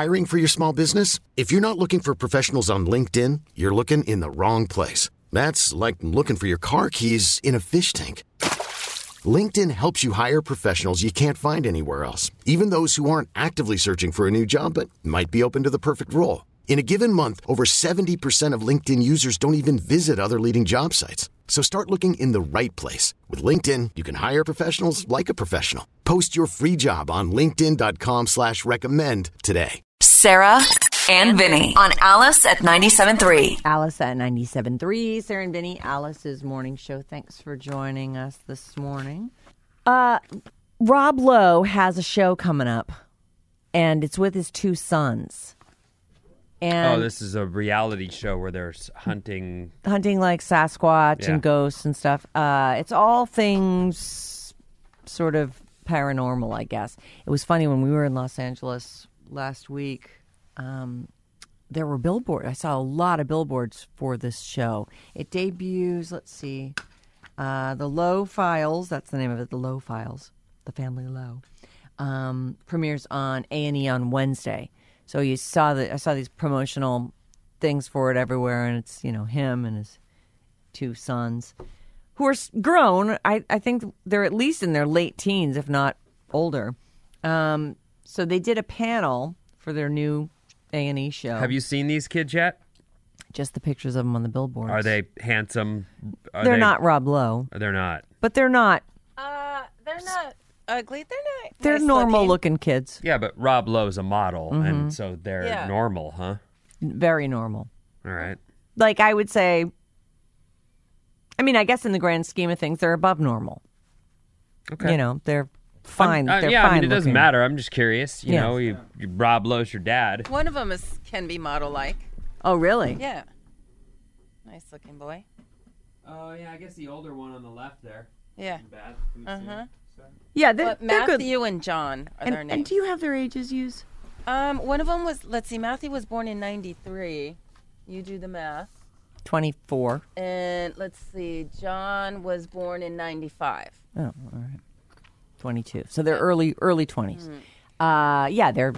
Hiring for your small business? If you're not looking for professionals on LinkedIn, you're looking in the wrong place. That's like looking for your car keys in a fish tank. LinkedIn helps you hire professionals you can't find anywhere else, even those who aren't actively searching for a new job but might be open to the perfect role. In a given month, over 70% of LinkedIn users don't even visit other leading job sites. So start looking in the right place. With LinkedIn, you can hire professionals like a professional. Post your free job on linkedin.com/recommend today. Sarah and Vinny on Alice at 97.3. Alice at 97.3. Sarah and Vinny, Alice's morning show. Thanks for joining us this morning. Rob Lowe has a show coming up, and it's with his two sons. And this is a reality show where they're hunting like Sasquatch and ghosts and stuff. It's all things sort of paranormal, I guess. It was funny when we were in Los Angeles last week. There were billboards. I saw a lot of billboards for this show. It debuts, let's see, The Lowe Files. That's the name of it, The Lowe Files, The Family Lowe. Premieres on A&E on Wednesday. So I saw these promotional things for it everywhere, and it's, him and his two sons, who are grown. I think they're at least in their late teens, if not older. So they did a panel for their new A&E show. Have you seen these kids yet? Just the pictures of them on the billboards. Are they handsome? They're not Rob Lowe. They're not. But they're not. They're not ugly. They're not. They're nice normal-looking kids. Yeah, but Rob Lowe's a model, and so they're normal, huh? Very normal. All right. Like, I would say, I guess in the grand scheme of things, they're above normal. Okay. They're fine. They're fine it doesn't looking. matter. I'm just curious. You know, Rob Lowe's your dad. One of them can be model-like. Oh, really? Yeah. Nice-looking boy. Oh, yeah, I guess the older one on the left there. Yeah. Bad. Uh-huh. Yeah, But they're good. Matthew and John are their names. And do you have their ages used? One of them was, let's see, Matthew was born in 93. You do the math. 24. And let's see, John was born in 95. Oh, all right. 22. So they're early 20s. They're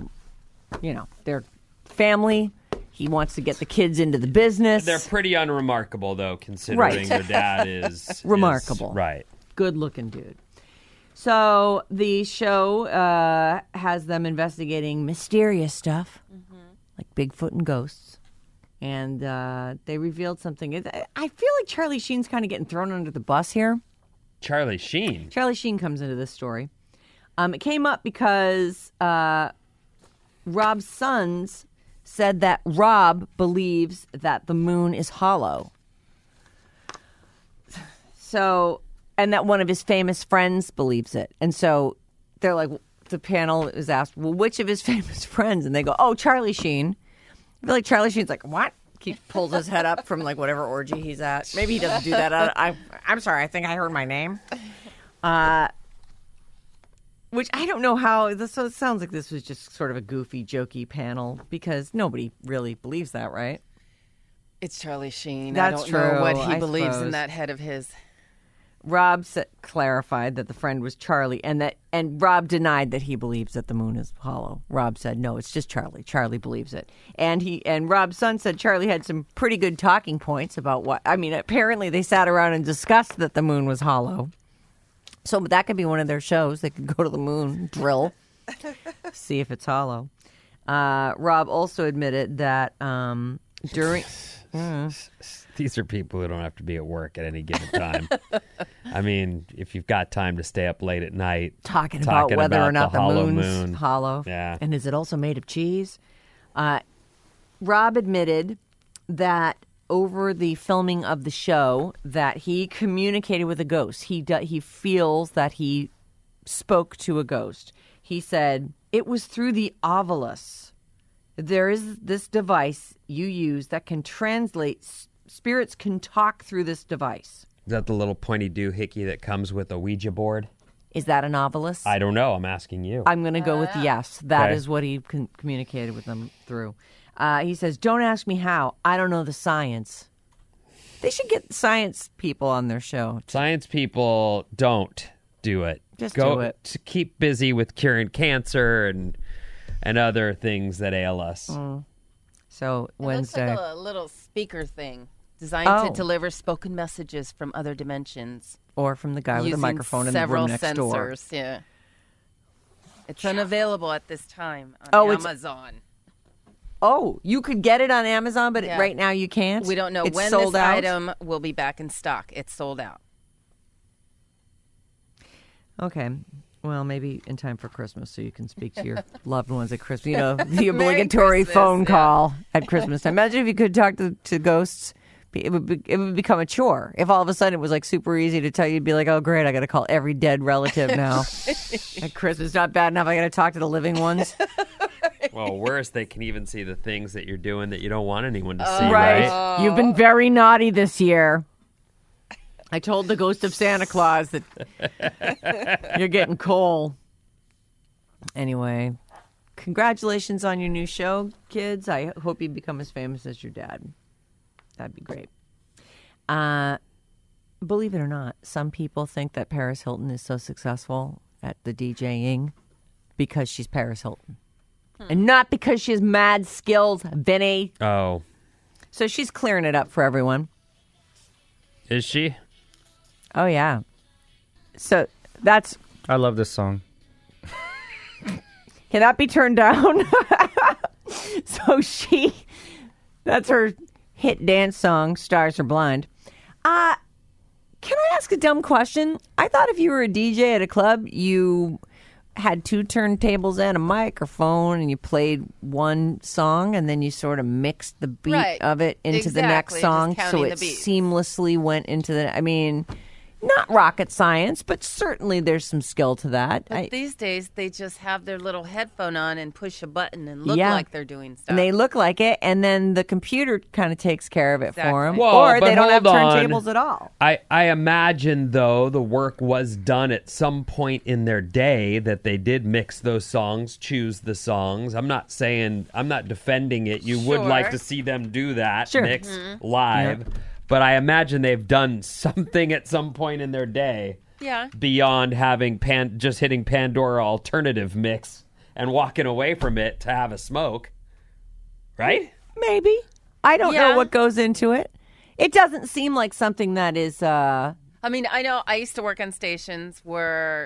family. He wants to get the kids into the business. They're pretty unremarkable, though, considering their dad is... Remarkable. Right. Good-looking dude. So the show has them investigating mysterious stuff, like Bigfoot and ghosts. And they revealed something. I feel like Charlie Sheen's kind of getting thrown under the bus here. Charlie Sheen? Charlie Sheen comes into this story. It came up because Rob's sons said that Rob believes that the moon is hollow. So... And that one of his famous friends believes it. And so they're like, the panel is asked, well, which of his famous friends? And they go, oh, Charlie Sheen. I feel like Charlie Sheen's like, what? He pulls his head up from like whatever orgy he's at. Maybe he doesn't do that. I'm sorry. I think I heard my name. Which I don't know how. So it sounds like this was just sort of a goofy, jokey panel because nobody really believes that, right? It's Charlie Sheen. That's I don't know what he I believes suppose. in that head of his. Rob clarified that the friend was Charlie, and Rob denied that he believes that the moon is hollow. Rob said, no, it's just Charlie. Charlie believes it. And Rob's son said Charlie had some pretty good talking points about apparently they sat around and discussed that the moon was hollow. So that could be one of their shows. They could go to the moon, drill, see if it's hollow. Rob also admitted that during... These are people who don't have to be at work at any given time. I mean, if you've got time to stay up late at night talking about whether or not the moon's moon. hollow. Yeah. And is it also made of cheese? Rob admitted that over the filming of the show that he communicated with a ghost. He feels that he spoke to a ghost. He said, it was through the ovilus. There is this device you use that can translate. Spirits can talk through this device. Is that the little pointy doohickey that comes with a Ouija board? Is that an ovilus? I don't know. I'm asking you. I'm going to go with yes. That Okay. is what he communicated with them through. He says, don't ask me how. I don't know the science. They should get science people on their show. Science people don't do it. Just Go do it. To keep busy with curing cancer and and other things that ail us. So Wednesday. It looks like a little speaker thing designed to deliver spoken messages from other dimensions. Or from the guy with the using microphone in the several room next sensors. door. Yeah. It's unavailable at this time on Amazon. Oh, you could get it on Amazon, but right now you can't? We don't know it's when sold this out? item will be back in stock. It's sold out. Okay. Well, maybe in time for Christmas so you can speak to your loved ones at Christmas. You know, the obligatory Christmas, phone call at Christmas time. Imagine if you could talk to ghosts. It would become a chore. If all of a sudden it was like super easy to tell you, you'd be like, oh, great, I got to call every dead relative now. At Christmas, not bad enough. I got to talk to the living ones. Well, worse, they can even see the things that you're doing that you don't want anyone to see, right? You've been very naughty this year. I told the ghost of Santa Claus that you're getting coal. Anyway, congratulations on your new show, kids. I hope you become as famous as your dad. That'd be great. Believe it or not, some people think that Paris Hilton is so successful at the DJing because she's Paris Hilton. And not because she has mad skills, Vinny. Oh. So she's clearing it up for everyone. Is she? Oh, yeah. So that's... I love this song. Can that be turned down? So that's her hit dance song, Stars Are Blind. Can I ask a dumb question? I thought if you were a DJ at a club, you had 2 turntables and a microphone and you played one song and then you sort of mixed the beat of it into the next song so it seamlessly went into the... I mean... Not rocket science, but certainly there's some skill to that. But these days, they just have their little headphone on and push a button and look like they're doing stuff. And they look like it, and then the computer kind of takes care of it for them. Whoa, or they don't have hold on. turntables at all. I imagine, though, the work was done at some point in their day that they did mix those songs, choose the songs. I'm not defending it. You would like to see them do that, mix live. Yeah. But I imagine they've done something at some point in their day beyond having just hitting Pandora alternative mix and walking away from it to have a smoke. Right? Maybe. I don't know what goes into it. It doesn't seem like something that is... I mean, I know I used to work on stations where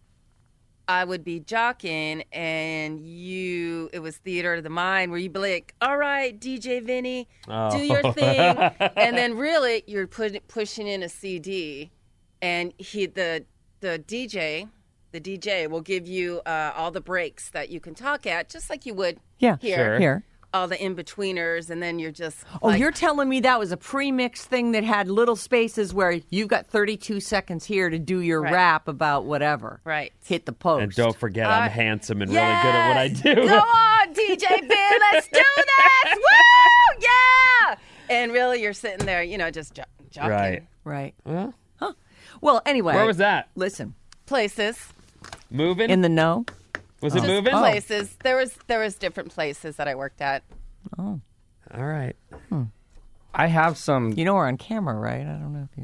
I would be jockeying and it was theater of the mind where you'd be like, all right, DJ Vinny, do your thing. And then really you're pushing in a CD and the DJ will give you all the breaks that you can talk at, just like you would here. All the in-betweeners, and then you're just... Oh, you're telling me that was a pre-mixed thing that had little spaces where you've got 32 seconds here to do your rap about whatever. Right. Hit the post. And don't forget, I'm handsome and really good at what I do. Go on, DJ Ben, let's do this! Woo! Yeah! And really, you're sitting there, just joking. Right. Well, anyway. Where was that? Listen. Places. Moving? In the know? Was it moving? Places. There was different places that I worked at. Oh. All right. I have some... You know we're on camera, right? I don't know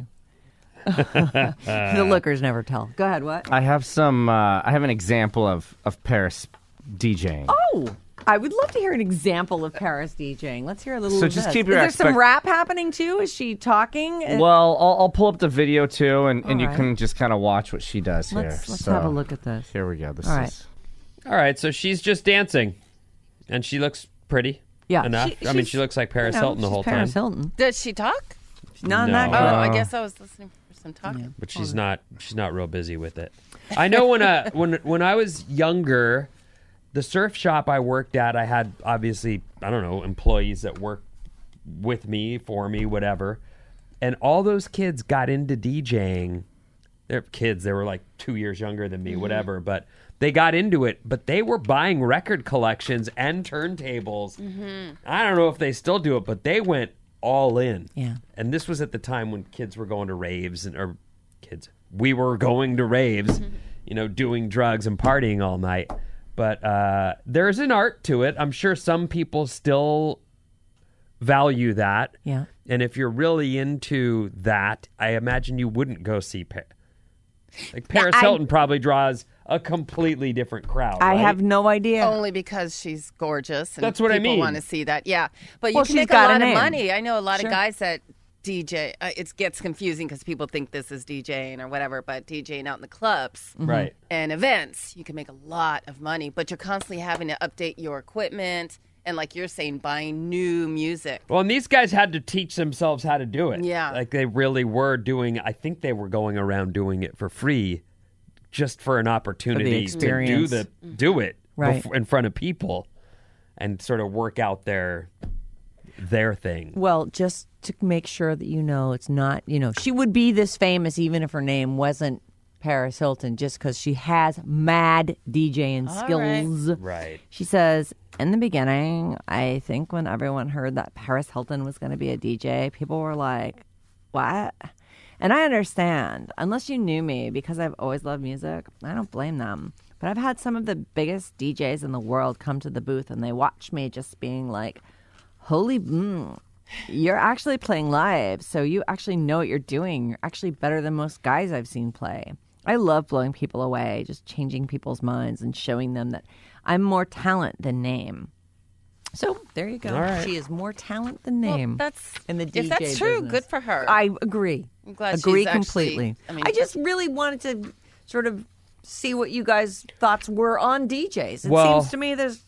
if you... The lookers never tell. Go ahead, what? I have some... I have an example of Paris DJing. Oh! I would love to hear an example of Paris DJing. Let's hear a little So of just this. keep your Is there some rap happening, too? Is she talking? Well, I'll pull up the video, too, and you right. can just kind of watch what she does here. Let's have a look at this. Here we go. This All is... right. All right, so she's just dancing, and she looks pretty enough. She looks like Paris Hilton the whole time. Paris Hilton. Does she talk? Not No. that good. I guess I was listening for some talking. But she's not real busy with it. I know when I was younger, the surf shop I worked at, I had obviously, I don't know, employees that worked with me, for me, whatever. And all those kids got into DJing. They're kids, they were like 2 years younger than me, whatever, but they got into it, but they were buying record collections and turntables. I don't know if they still do it, but they went all in. Yeah. And this was at the time when kids were going to raves, we were going to raves, doing drugs and partying all night. But there's an art to it. I'm sure some people still value that. Yeah. And if you're really into that, I imagine you wouldn't go see Paris Hilton probably draws a completely different crowd. I right? have no idea. Only because she's gorgeous. And That's what I people mean. want to see that. Yeah. But you Well, can she's make a got a lot of name. money. I know a lot Sure. of guys that DJ. It gets confusing because people think this is DJing or whatever, but DJing out in the clubs Right. and events, you can make a lot of money. But you're constantly having to update your equipment and, like you're saying, buying new music. Well, and these guys had to teach themselves how to do it. Yeah. Like they really were doing, I think they were going around doing it for free just for an opportunity to experience. do it Right. in front of people and sort of work out their thing. Well, just to make sure that you know it's not, she would be this famous even if her name wasn't Paris Hilton, just because she has mad DJing skills. Right. She says, in the beginning, I think when everyone heard that Paris Hilton was going to be a DJ, people were like, what? And I understand. Unless you knew me, because I've always loved music, I don't blame them. But I've had some of the biggest DJs in the world come to the booth and they watch me just being like, holy, you're actually playing live, so you actually know what you're doing. You're actually better than most guys I've seen play. I love blowing people away, just changing people's minds and showing them that I'm more talent than name. So there you go. All right. She is more talent than name. Well, that's in the DJ if that's true, business. good for her. I agree. I'm glad agree she's actually- completely. I mean- I just really wanted to sort of see what you guys' thoughts were on DJs. It Well- seems to me there's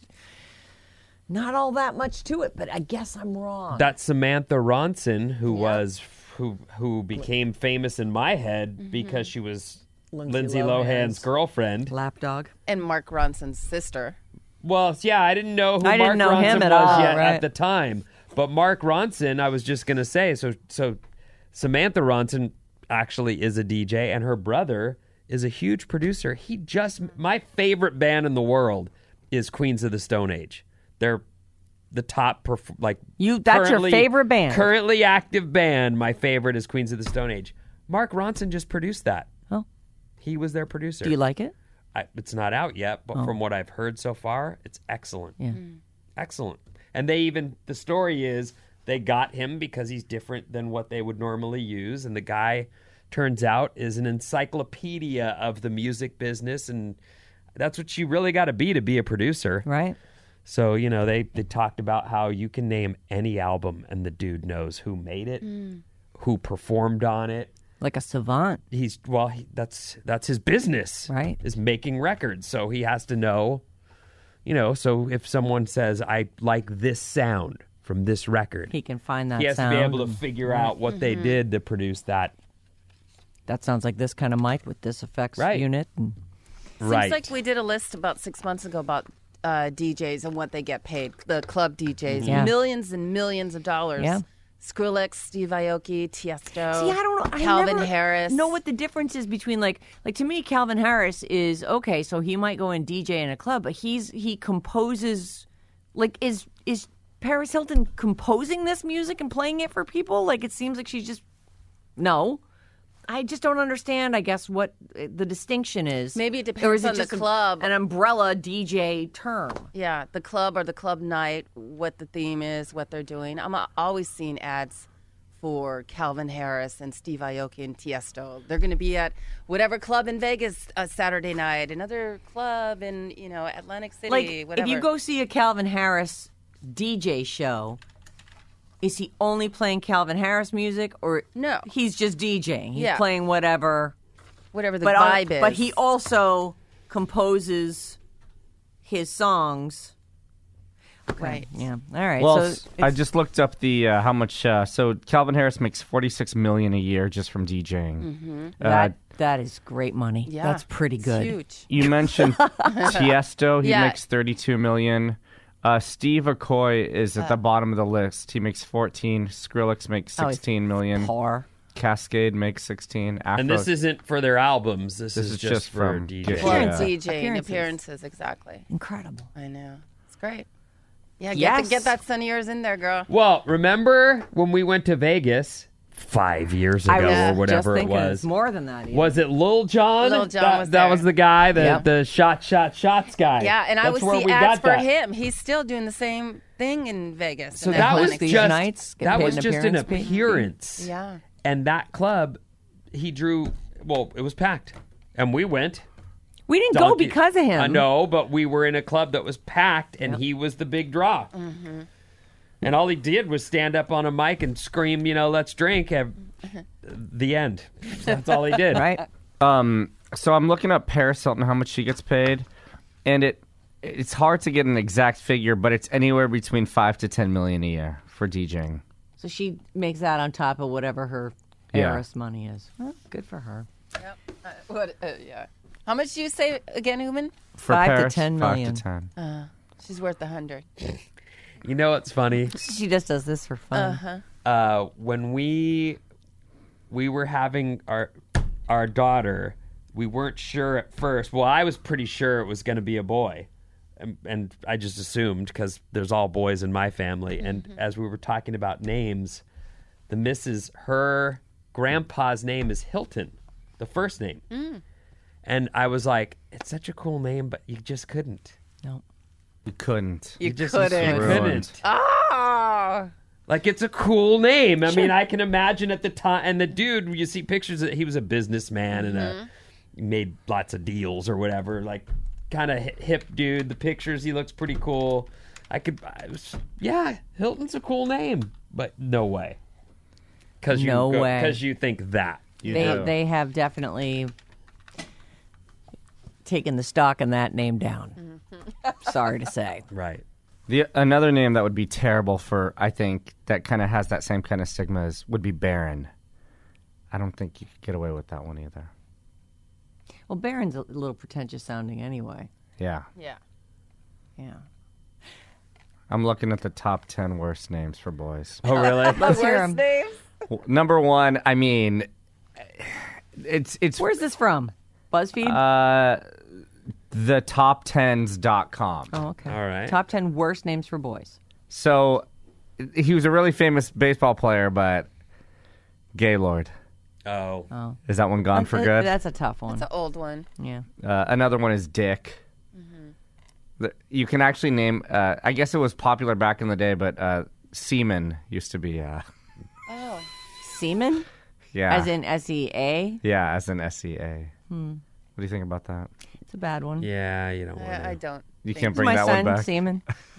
not all that much to it, but I guess I'm wrong. That Samantha Ronson, who became famous in my head because she was Lindsay Lohan's girlfriend. Lapdog. And Mark Ronson's sister. Well, yeah, I didn't know who I Mark didn't know Ronson him was at all, yet right. at the time. But Mark Ronson, I was just going to say, so Samantha Ronson actually is a DJ, and her brother is a huge producer. My favorite band in the world is Queens of the Stone Age. They're the top, that's your favorite band. Currently active band. My favorite is Queens of the Stone Age. Mark Ronson just produced that. Oh. He was their producer. Do you like it? It's not out yet, but from what I've heard so far, it's excellent. Yeah. Excellent. And the story is they got him because he's different than what they would normally use. And the guy, turns out, is an encyclopedia of the music business. And that's what you really got to be a producer. Right. So, they talked about how you can name any album and the dude knows who made it, who performed on it. Like a savant. That's his business, Right. Is making records. So he has to know, so if someone says, I like this sound from this record, He can find that he has sound. to be able to figure out what they did to produce that. That sounds like this kind of mic with this effects Right. unit. And Right. Seems like we did a list about 6 months ago about DJs and what they get paid. The club DJs, Yeah. millions and millions of dollars. Yeah. Skrillex, Steve Aoki, Tiesto. See, I don't know. Calvin I never Harris. know what the difference is between like to me, Calvin Harris is okay. So he might go and DJ in a club, but he composes. Like, is Paris Hilton composing this music and playing it for people? Like, it seems like she's just no. I just don't understand, I guess, what the distinction is. Maybe it Or is depends on the just club. an umbrella DJ term. Yeah, the club or the club night, what the theme is, what they're doing. I'm always seeing ads for Calvin Harris and Steve Aoki and Tiesto. They're going to be at whatever club in Vegas Saturday night, another club in Atlantic City, Like, whatever. if you go see a Calvin Harris DJ show, is he only playing Calvin Harris music, or No. he's just DJing? He's Yeah. playing whatever whatever the but vibe is. But he also composes his songs. right. Yeah. All right. Well, so I it's- just looked up the how much. So Calvin Harris makes $46 million a year just from DJing. that is great money. Yeah, That's pretty it's good. huge. You mentioned Tiesto. He Yeah. makes $32 million. Steve Aoki is at the bottom of the list. He makes 14. Skrillex makes Oh, he's 16 million. Par. Cascade makes 16. Afro, And this isn't for their albums. This is just for from DJ. Yeah. For Appearances. DJing Appearances. appearances, exactly. Incredible. I know. It's great. Yeah, Yes. get that son of yours in there, girl. Well, remember when we went to Vegas 5 years ago or whatever just it thinking was? It's more than that. Even. Was it Lil Jon? Lil Jon that, was that there. was the guy, Yep. the shots guy. Yeah, and I That's would where see we ads got for that. him. He's still doing the same thing in Vegas. So in that was Atlantic these City. just nights, get that paid was an just an appearance fee? appearance. Yeah. And that club, he drew. Well, it was packed, and we went. We didn't go because of him. I know, but we were in a club that was packed, and he was the big draw. Mm-hmm. And all he did was stand up on a mic and scream, let's drink. The end. That's all he did. Right? So I'm looking up Paris Hilton, how much she gets paid, and it's hard to get an exact figure, but it's anywhere between $5 to $10 million a year for DJing. So she makes that on top of whatever her heiress money is. Well, good for her. Yep. Yeah. How much do you say again, Uman? For 5 Paris, to 10 million. 5 to 10. She's worth 100. You know what's funny? She just does this for fun. When we were having our daughter, we weren't sure at first. Well, I was pretty sure it was going to be a boy. And I just assumed because there's all boys in my family. And as we were talking about names, the missus, her grandpa's name is Hilton, the first name. And I was like, it's such a cool name, but you just couldn't. No. You couldn't. You just couldn't. couldn't. Oh. Like, it's a cool name. I mean, I can imagine at the time. And the dude, you see pictures that he was a businessman and made lots of deals or whatever. Like, kind of hip dude. The pictures, he looks pretty cool. Hilton's a cool name, but no way. Because you think that. They have definitely taken the stock in that name down. Sorry to say. Right. Another name that would be terrible for, I think, that kind of has that same kind of stigma would be Baron. I don't think you could get away with that one either. Well, Baron's a little pretentious sounding anyway. Yeah. Yeah. Yeah. I'm looking at the top 10 worst names for boys. Oh, really? Let's hear Worst 'em. names? Number one, I mean, it's Where's this from? BuzzFeed? thetop10s.com. Oh, okay. All right. Top 10 worst names for boys. So he was a really famous baseball player, but Gaylord. Oh. Is that one gone for good? That's a tough one. It's an old one. Yeah. Another one is Dick. You can actually name, I guess it was popular back in the day, but Seaman used to be, Oh. Seaman? yeah. As in S-E-A? Yeah, as in S-E-A. What do you think about that? It's a bad one. Yeah, you don't want to. I don't. You think can't It's bring my that son, one back. Seaman.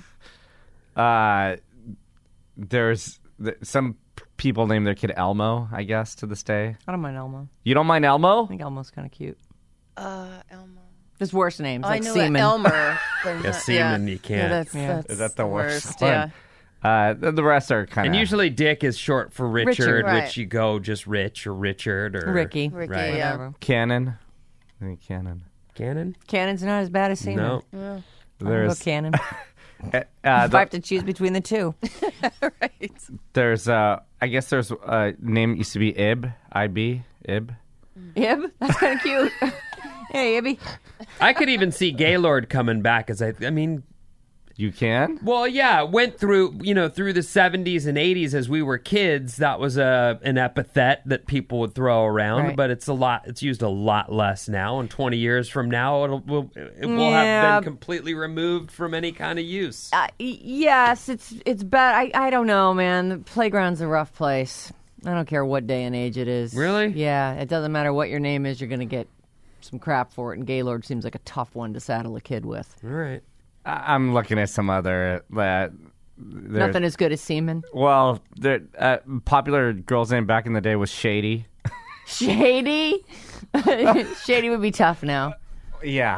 There's some people name their kid Elmo, I guess, to this day. I don't mind Elmo. You don't mind Elmo? I think Elmo's kind of cute. Elmo. There's worse names, I like know Seaman. Elmer. Yeah, Seaman, you can't. That's Is that the worst one? Yeah. The rest are kind of... And usually Dick is short for Richard, Right. which you go just Rich or Richard or... Ricky. Ricky, Right. yeah. Whatever. Cannon. I think Cannon. Cannon? Cannon's not as bad as Seaman. No. There's Cannon. the- If I have to choose between the two. Right. there's I guess there's a name that used to be Ib. I-B. Ib. Ib? That's kind of cute. Hey, Ibby. I could even see Gaylord coming back as I mean... You can? Well, yeah, it went through the 70s and 80s as we were kids. That was an epithet that people would throw around, Right. but it's used a lot less now. And 20 years from now, it will Yeah. have been completely removed from any kind of use. Yes, it's bad. I don't know, man. The playground's a rough place. I don't care what day and age it is. Really? Yeah, it doesn't matter what your name is. You're going to get some crap for it. And Gaylord seems like a tough one to saddle a kid with. All right. I'm looking at some other... Nothing as good as Seaman. Well, the popular girl's name back in the day was Shady. Shady? Shady would be tough now. Yeah.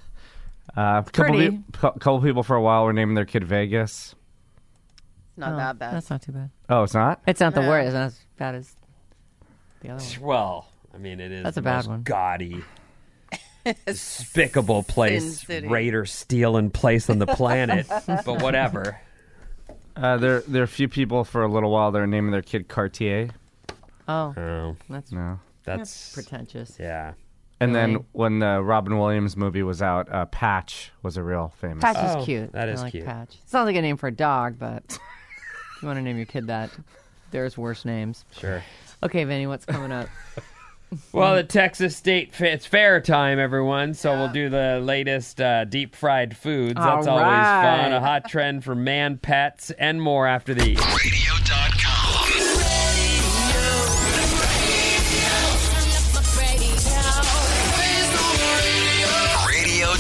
Pretty. Couple people for a while were naming their kid Vegas. It's not that bad. That's not too bad. Oh, it's not? It's not the worst. It's not as bad as the other one. Well, I mean, it is That's the a bad most one. gaudy, despicable place, Sin City. raider stealing place on the planet. But whatever. There are a few people for a little while that are naming their kid Cartier. Oh, Oh, that's No. that's pretentious. yeah. And Really? then when the Robin Williams movie was out, Patch was a real famous. Patch Oh, is cute. that is I like cute. Patch. Sounds like a name for a dog, but if you want to name your kid that, there's worse names. Sure. Okay, Vinny, what's coming up? Well, the Texas State it's fair time, everyone. So we'll do the latest deep fried foods. That's All always right. fun. A hot trend for man, pets, and more after these. Radio.com.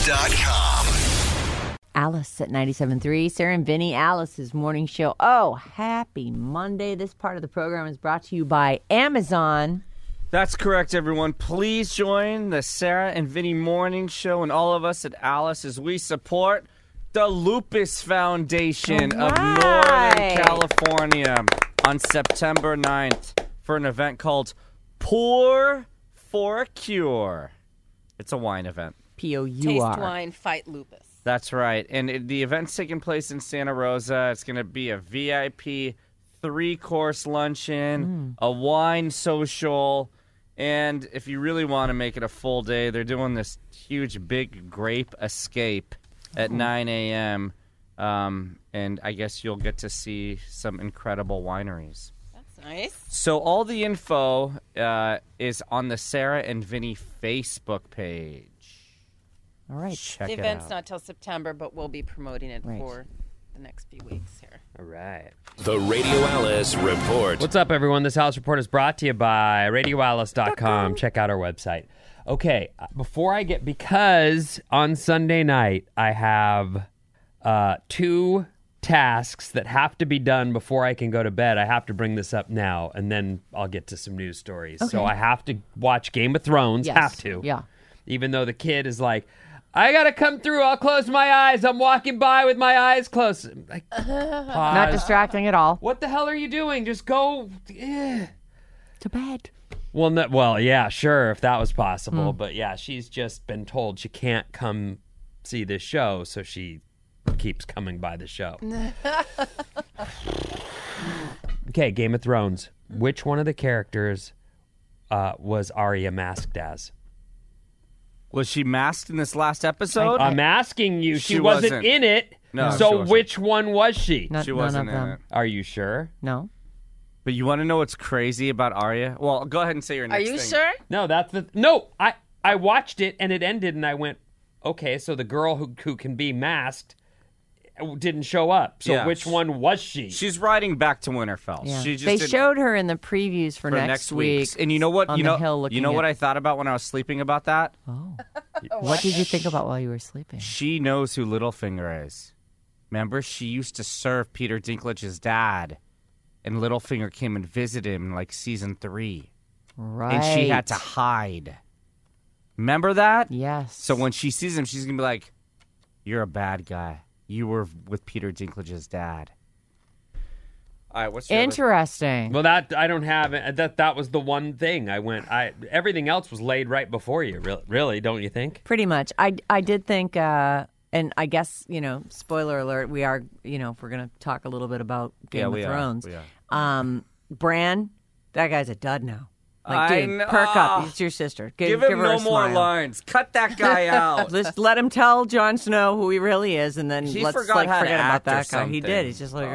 RadioAlice.com. Alice at 97.3, Sarah and Vinny, Alice's morning show. Oh, happy Monday. This part of the program is brought to you by Amazon. That's correct, everyone. Please join the Sarah and Vinny morning show and all of us at Alice as we support the Lupus Foundation of Northern California on September 9th for an event called Pour for a Cure. It's a wine event. P-O-U-R. Taste wine, fight lupus. That's right. And the event's taking place in Santa Rosa. It's going to be a VIP 3-course luncheon, a wine social, and if you really want to make it a full day, they're doing this huge big grape escape at 9 a.m., and I guess you'll get to see some incredible wineries. That's nice. So all the info is on the Sarah and Vinny Facebook page. All right. Check The it event's out. not till September, but we'll be promoting it Right. for the next few weeks here. All right. The Radio Alice Report. What's up, everyone? This Alice Report is brought to you by RadioAlice.com. Check out our website. Okay, because on Sunday night I have 2 tasks that have to be done before I can go to bed. I have to bring this up now, and then I'll get to some news stories. Okay. So I have to watch Game of Thrones. Yes. Have to. Yeah. Even though the kid is like, I gotta come through. I'll close my eyes. I'm walking by with my eyes closed. Like, pause. Not distracting at all. What the hell are you doing? Just go. To bed. Well, yeah, sure, if that was possible. But yeah, she's just been told she can't come see this show, so she keeps coming by the show. Okay, Game of Thrones. Which one of the characters was Arya masked as? Was she masked in this last episode? I'm asking you. She She wasn't wasn't. in it. No, she So wasn't. which one was she? Not, She none wasn't of in them. it. Are you sure? No. But you want to know what's crazy about Arya? Well, go ahead and say your Are next you thing. sure? No, that's the no. I watched it and it ended and I went, okay, so the girl who can be masked didn't show up. So Yeah. which one was she? She's riding back to Winterfell. Yeah. She just They didn't- showed her in the previews for next week. And you know what? On you the know, hill you looking know what at- I thought about when I was sleeping about that? Oh. What did you think about while you were sleeping? She knows who Littlefinger is. Remember, she used to serve Peter Dinklage's dad, and Littlefinger came and visited him in like season 3, Right. and she had to hide. Remember that? Yes. So when she sees him, she's gonna be like, "You're a bad guy. You were with Peter Dinklage's dad." All right, what's your other- Interesting. Well, that I don't have it. That was the one thing I went. Everything else was laid right before you. Really, don't you think? Pretty much. I did think, and I guess, spoiler alert, we are, if we're going to talk a little bit about Game of Thrones. We are. Bran, that guy's a dud now. I Dude, know. perk up. It's your sister. Give her him a no more smile. lines. Cut that guy out. Just let him tell Jon Snow who he really is, and then He let's forgot how to forget act about or that guy. He something. did. He's just like,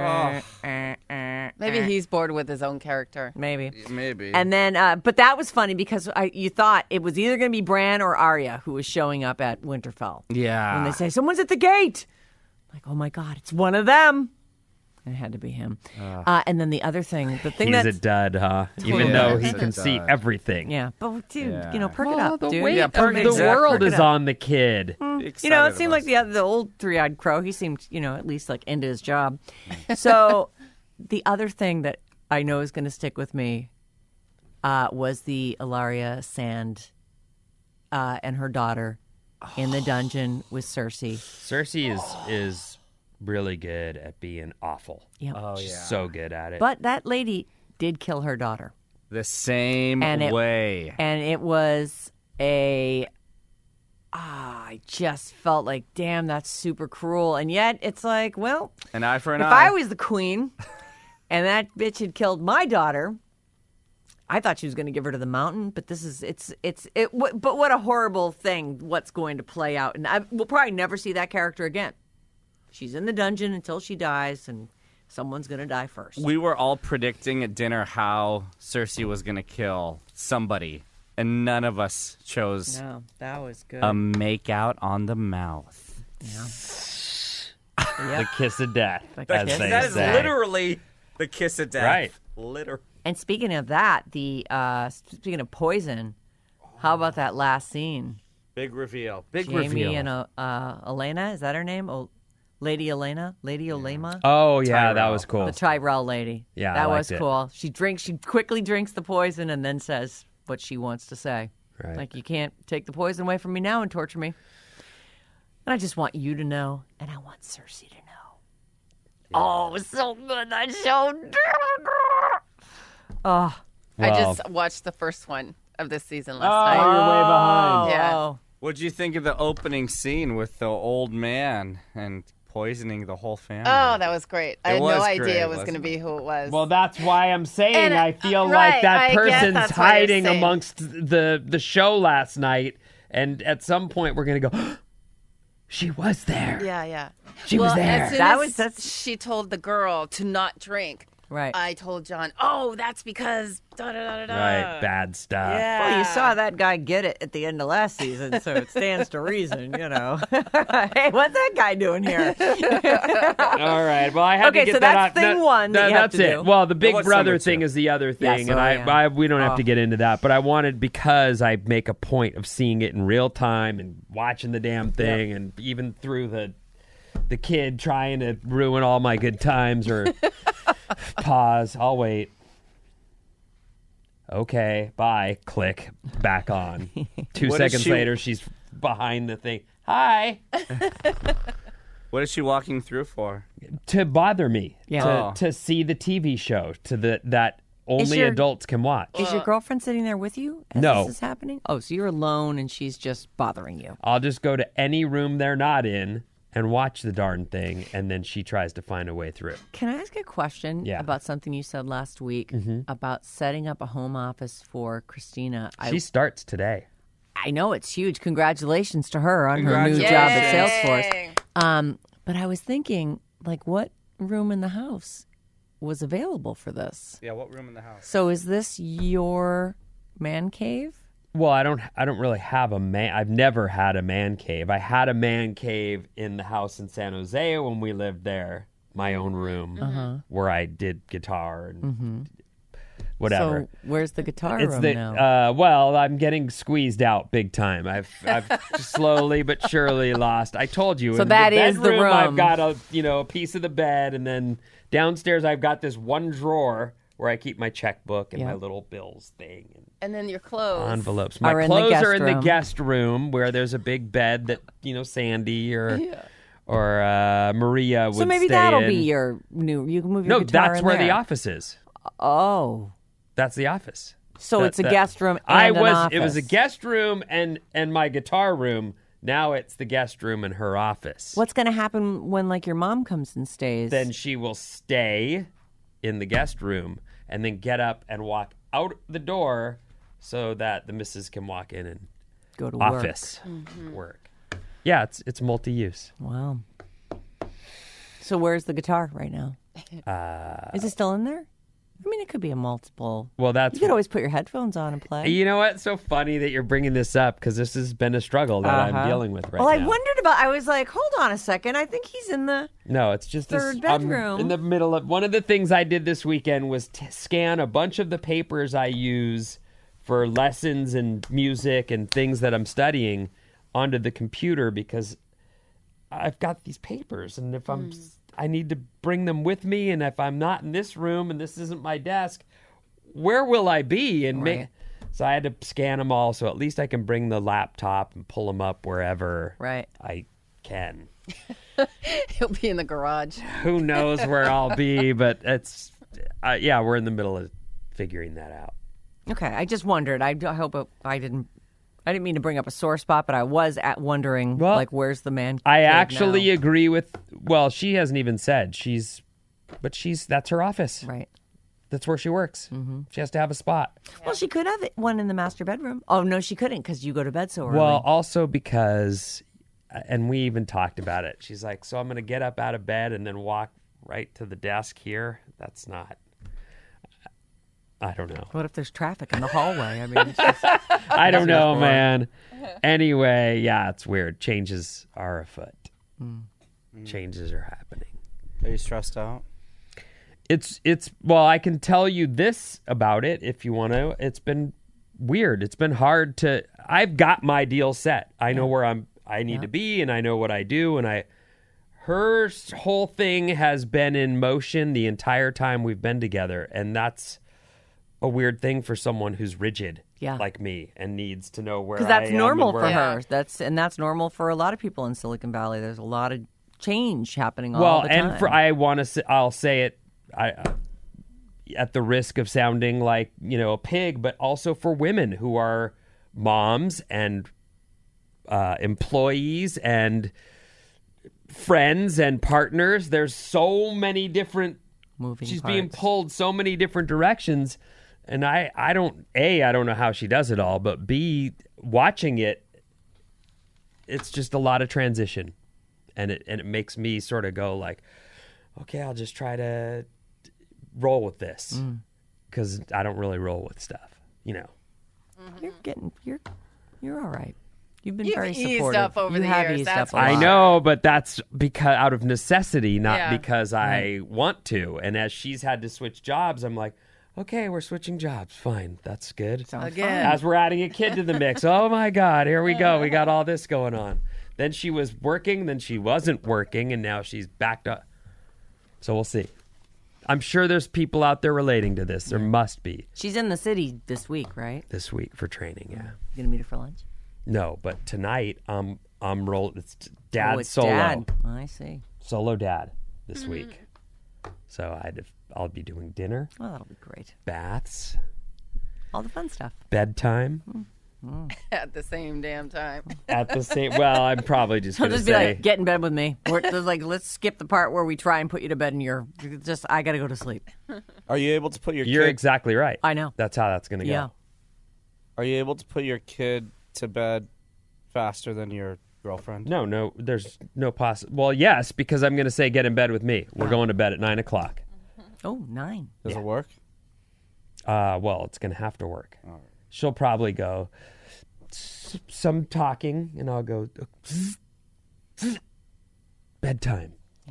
Maybe he's bored with his own character. maybe. Maybe. And then, but that was funny because you thought it was either going to be Bran or Arya who was showing up at Winterfell. Yeah. And they say, someone's at the gate. Like, oh my God, it's one of them. And it had to be him. And then the other thing, the thing He's that's... a dud, huh? Even Yeah, though he's he a can see dud. everything. Yeah, but dude, Yeah. perk it up, the dude. weight Yeah, of perk the it up. world Perk it is up. on the kid. It seemed like the old three-eyed crow. He seemed, at least like into his job. So the other thing that I know is going to stick with me was the Ilaria Sand and her daughter in the dungeon with Cersei. Cersei is really good at being awful. Yep. She's so good at it. But that lady did kill her daughter. the same And it- way. And it was I just felt like, damn, that's super cruel. And yet it's like, well, An eye for an if eye. I was the queen and that bitch had killed my daughter, I thought she was going to give her to the mountain. But but what a horrible thing what's going to play out. And we'll probably never see that character again. She's in the dungeon until she dies, and someone's going to die first. We were all predicting at dinner how Cersei was going to kill somebody, and none of us chose No, that was good. a make out on the mouth. The kiss of death, as kiss. they That is say. literally the kiss of death. Right. Literally. And speaking of that, speaking of poison, how about that last scene Big reveal. Big Jamie reveal. and Elena, is that her name? Lady Elena? Lady Olema? Oh, yeah, that Tyrell. was cool. The Tyrell lady. Yeah, I that was liked it. cool. She quickly drinks the poison and then says what she wants to say. Right. Like, you can't take the poison away from me now and torture me. And I just want you to know, and I want Cersei to know. Oh, so good, that show. Oh, I Well- just watched the first one of this season Oh, last night. you're way behind. Yeah. oh. What'd you think of the opening scene with the old man and poisoning the whole family? Oh, that was great. I had was no idea great, it was wasn't going to be who it was. Well, that's why I'm saying And, I feel right, like that I get person's that's why you're hiding saying. amongst the show last night, and at some point we're gonna go. She was there. yeah. She was there. As soon That as was- she told the girl to not drink. Right. I told John, oh, that's because da da da da da. Right, bad stuff. Yeah. Well, you saw that guy get it at the end of last season, so it stands to reason, you know. Hey, what's that guy doing here? All right. Well, I had Okay, to get so that that's out. thing one that you have that's to it. do. Well, the Big what's Brother number thing two? is the other thing, Yes, and oh, I yeah. we don't have Oh. to get into that. But I wanted, because I make a point of seeing it in real time and watching the damn thing, and even through the kid trying to ruin all my good times or pause. I'll wait. Okay, bye. Click. Back on. 2 What is seconds she- later, she's behind the thing. Hi. What is she walking through for? To bother me. Yeah. Oh. To see the TV show. That only your- adults can watch. Is your girlfriend sitting there with you as No. this is happening? Oh, so you're alone and she's just bothering you. I'll just go to any room they're not in and watch the darn thing, and then she tries to find a way through. Can I ask a question Yeah. about something you said last week about setting up a home office for Christina? She starts today. I know it's huge. Congratulations to her on her new job at Salesforce. Yay. But I was thinking, like, what room in the house was available for this? Yeah, what room in the house? So is this your man cave? Well, I don't really have a man. I've never had a man cave. I had a man cave in the house in San Jose when we lived there, my own room where I did guitar and whatever. So where's the guitar It's room the now? well, I'm getting squeezed out big time. I've slowly but surely lost. I told you. So in that the is the bedroom, I've room. got a piece of the bed, and then downstairs I've got this one drawer where I keep my checkbook and Yeah. my little bills thing and And then your clothes. envelopes. My Are in the clothes guest are in the room. guest room where there's a big bed that Sandy or Maria would So maybe stay that'll in. be your new. You can move your No, guitar that's in where there. the office is. Oh, That's the office. so it's a guest room and It an was a office. guest room and my guitar room. Now it's the guest room and her office. What's going to happen when, like, your mom comes and stays? Then she will stay in the guest room and then get up and walk out the door so that the missus can walk in and go to work. office work. Yeah, it's multi-use. Wow. So where's the guitar right now? Is it still in there? I mean, it could be a multiple. Well, that's You could always put your headphones on and play. You know what? It's so funny that you're bringing this up because this has been a struggle that I'm dealing with right Well, I now. wondered about. I was like, hold on a second. I think he's in the. No, it's just this, Third bedroom. in the middle of one of the things I did this weekend was scan a bunch of the papers I use for lessons and music and things that I'm studying onto the computer because I've got these papers, and if I need to bring them with me, and if I'm not in this room and this isn't my desk, where will I be? And Right. so I had to scan them all, so at least I can bring the laptop and pull them up wherever Right. I can. He'll be in the garage. Who knows where I'll be, but it's we're in the middle of figuring that out. Okay, I just wondered. I hope I didn't mean to bring up a sore spot, but I was wondering, Well, like, where's the man? I cave actually now? agree with. Well, she hasn't even said that's her office. Right. That's where she works. Mm-hmm. She has to have a spot. Well, she could have one in the master bedroom. Oh no, she couldn't because you go to bed so early. Well, also because, and we even talked about it. She's like, so I'm going to get up out of bed and then walk right to the desk here. That's not. I don't know. what if there's traffic in the hallway? I mean, it's just, I don't know, for. man. Anyway, yeah, it's weird. Changes are afoot. Changes are happening. Are you stressed out? It's well, I can tell you this about it if you want to. It's been weird. It's been hard to. I've got my deal set. I know where I need to be, and I know what I do, and her whole thing has been in motion the entire time we've been together, and that's a weird thing for someone who's rigid like me and needs to know where I am. Because that's normal and for her. That's normal for a lot of people in Silicon Valley. There's a lot of change happening all the time. And I'll say it at the risk of sounding like, a pig, but also for women who are moms and employees and friends and partners. There's so many different she's being pulled so many different directions, and I don't know how she does it all, but B, watching it's just a lot of transition, and it makes me sort of go like, okay, I'll just try to roll with this because I don't really roll with stuff, You're all right. You've been very eased supportive. up over the years. That's a lot. I know, but that's because out of necessity, not because Right. I want to. And as she's had to switch jobs, I'm like, okay, we're switching jobs. Fine, that's good. Again. As we're adding a kid to the mix, oh my God, here we go. We got all this going on. Then she was working, then she wasn't working, and now she's backed up. So we'll see. I'm sure there's people out there relating to this. There must be. She's in the city this week, right? This week for training, yeah. You gonna meet her for lunch? No, but tonight I'm rolling. It's dad it's solo. Dad. I see. Solo dad this week. So I'll be doing dinner, Well, that'll be great. baths, All the fun stuff. bedtime At the same damn time. at the same. Well, I'm probably just He'll going to just be say like, get in bed with me. Or just like, let's skip the part where we try and put you to bed and I got to go to sleep. Are you able to put your you're kid? exactly right. I know. That's how that's going to go. Yeah. Are you able to put your kid to bed faster than your girlfriend? No, there's no Well, yes, because I'm going to say get in bed with me. We're going to bed at 9:00. Oh, 9. Does it work? Well, it's going to have to work. She'll probably go some talking, and I'll go bedtime. Yeah.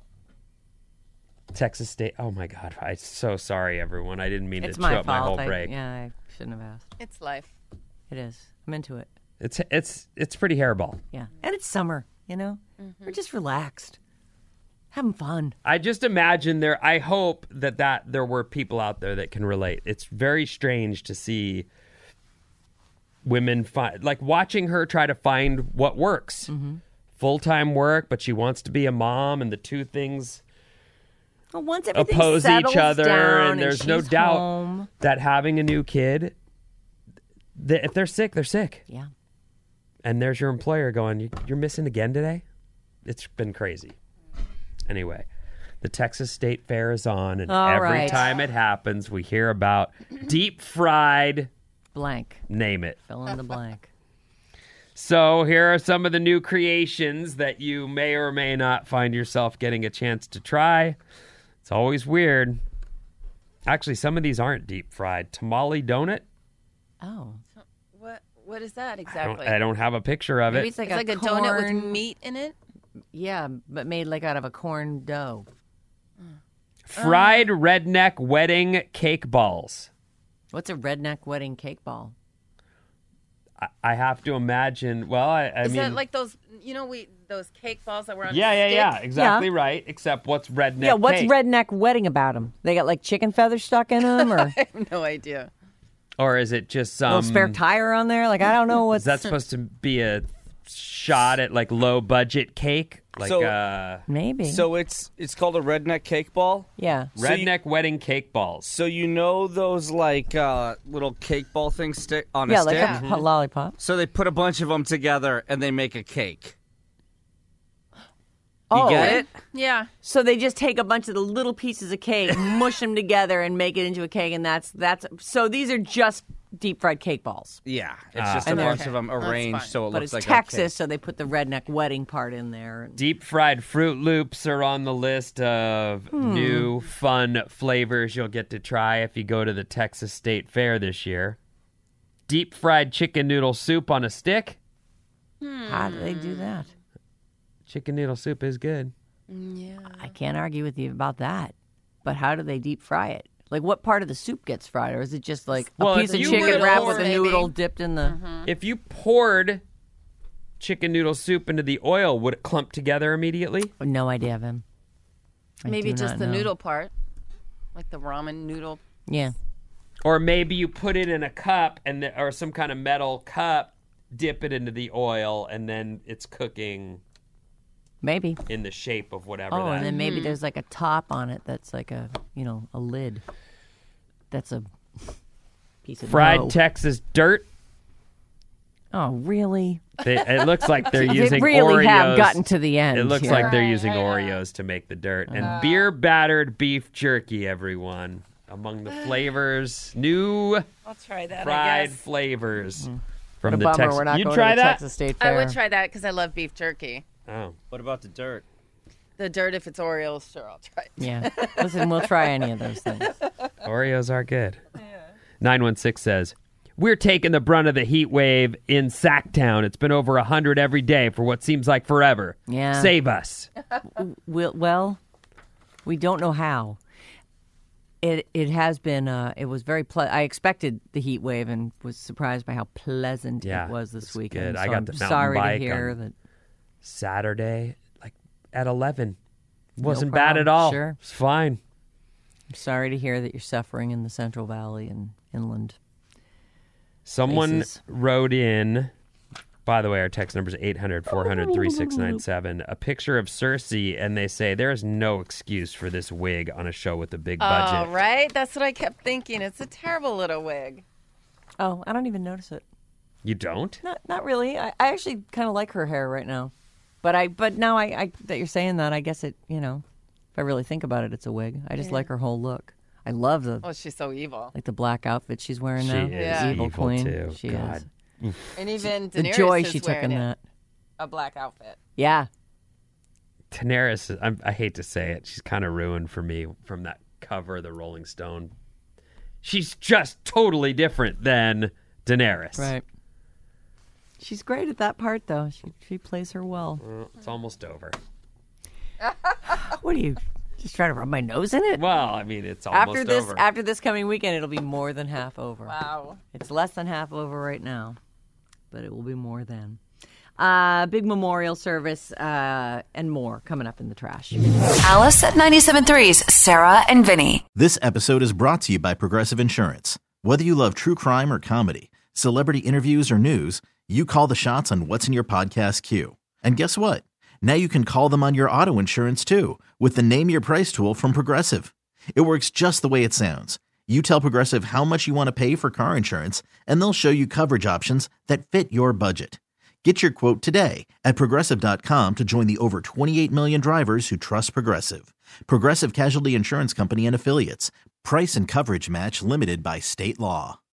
Texas State. Oh my God! I'm so sorry, everyone. I didn't mean It's to my chew up fault. my whole break. I shouldn't have asked. It's life. It is. I'm into it. It's pretty hairball. Yeah. And it's summer, We're just relaxed. Having fun. I just imagine I hope that there were people out there that can relate. It's very strange to see women watching her try to find what works. Full-time work, but she wants to be a mom, and the two things Well, once everything oppose settles each other, down and there's no she's doubt home. that having a new kid, if they're sick, they're sick. Yeah. And there's your employer going, you're missing again today? It's been crazy. Anyway, the Texas State Fair is on, and All every right. time it happens, we hear about deep fried, Blank. name it. Fill in the blank. So here are some of the new creations that you may or may not find yourself getting a chance to try. It's always weird. Actually, some of these aren't deep fried. Tamale donut. Oh. What is that exactly? I don't have a picture of Maybe it. it's like, It's like a donut with meat in it? Yeah, but made like out of a corn dough. Fried redneck wedding cake balls. What's a redneck wedding cake ball? I have to imagine. Well, I Is mean, that like those, those cake balls that were on a yeah, stick? exactly Yeah. right. Except what's redneck? Yeah, what's cake? redneck wedding about them? They got like chicken feathers stuck in them, or I have no idea. Or is it just some a little spare tire on there? Like I don't know what's Is that supposed to be a shot at like low budget cake? Like maybe. So it's called a redneck cake ball. yeah. redneck wedding cake balls. So those little cake ball things stick on Yeah, a like stick. a lollipop. So they put a bunch of them together and they make a cake. You Oh. get it? Yeah. So they just take a bunch of the little pieces of cake, mush them together, and make it into a cake, and that's. So these are just deep fried cake balls, Yeah, it's just a And bunch okay. of them That's arranged fine. so it but looks it's like Texas, so they put the redneck wedding part in there. Deep fried Fruit Loops are on the list of new fun flavors you'll get to try if you go to the Texas State Fair this year. Deep fried chicken noodle soup on a stick. How do they do that? Chicken noodle soup is good. Yeah. I can't argue with you about that. But how do they deep fry it? Like, what part of the soup gets fried? Or is it just like Well, a piece if of you chicken would've wrapped with a maybe. noodle dipped in the... If you poured chicken noodle soup into the oil, would it clump together immediately? No idea, Vim. I Maybe do just not the know. noodle part, like the ramen noodle. Yeah. Or maybe you put it in a cup or some kind of metal cup, dip it into the oil, and then it's cooking Maybe. in the shape of whatever. Oh, that and then maybe there's like a top on it that's like a, a lid. That's a piece of fried dough. Texas dirt. Oh, really? It looks like they're They using really Oreos. have gotten to the end. It looks here. like they're using Oreos to make the dirt. And beer battered beef jerky, everyone. Among the flavors, new I'll try that. I fried guess. flavors What from a the bummer Texas. we're not You going try to the that? Texas State Fair. I would try that because I love beef jerky. Oh, What about the dirt? The dirt, if it's Oreos, sure, I'll try it. Yeah. Listen, we'll try any of those things. Oreos are good. 916 says, we're taking the brunt of the heat wave in Sacktown. It's been over 100 every day for what seems like forever. Yeah. Save us. Well, we don't know how. It has been. It was very. I expected the heat wave and was surprised by how pleasant Yeah, it was this it's weekend. good. I So got I'm the mountain sorry bike to hear on that. Saturday, like at 11. Wasn't No bad problem. at all. Sure. It's fine. I'm sorry to hear that you're suffering in the Central Valley and inland. Someone Places. wrote in, by the way, our text number is 800-400-3697, a picture of Cersei, and they say there is no excuse for this wig on a show with a big budget. Oh, right? That's what I kept thinking. It's a terrible little wig. Oh, I don't even notice it. You don't? Not really. I actually kind of like her hair right now. But now I that you're saying that, I guess it, if I really think about it, it's a wig. I just like her whole look. I love Oh, she's so evil. the black outfit she's wearing She now. is Yeah. Evil queen. too. She God. is. And even The Daenerys joy is she took wearing in it. that. A black outfit. Yeah. Daenerys, I hate to say it, she's kind of ruined for me from that cover of the Rolling Stone. She's just totally different than Daenerys. Right. She's great at that part, though. She plays her well. Well, it's almost over. What are you just trying to rub my nose in it? Well, I mean, it's almost over. After this coming weekend, it'll be more than half over. Wow. It's less than half over right now, but it will be more then. Big memorial service and more coming up in the trash. Alice at 97.3's Sarah and Vinny. This episode is brought to you by Progressive Insurance. Whether you love true crime or comedy, celebrity interviews or news, you call the shots on what's in your podcast queue. And guess what? Now you can call them on your auto insurance too with the Name Your Price tool from Progressive. It works just the way it sounds. You tell Progressive how much you want to pay for car insurance, and they'll show you coverage options that fit your budget. Get your quote today at Progressive.com to join the over 28 million drivers who trust Progressive. Progressive Casualty Insurance Company and Affiliates. Price and coverage match limited by state law.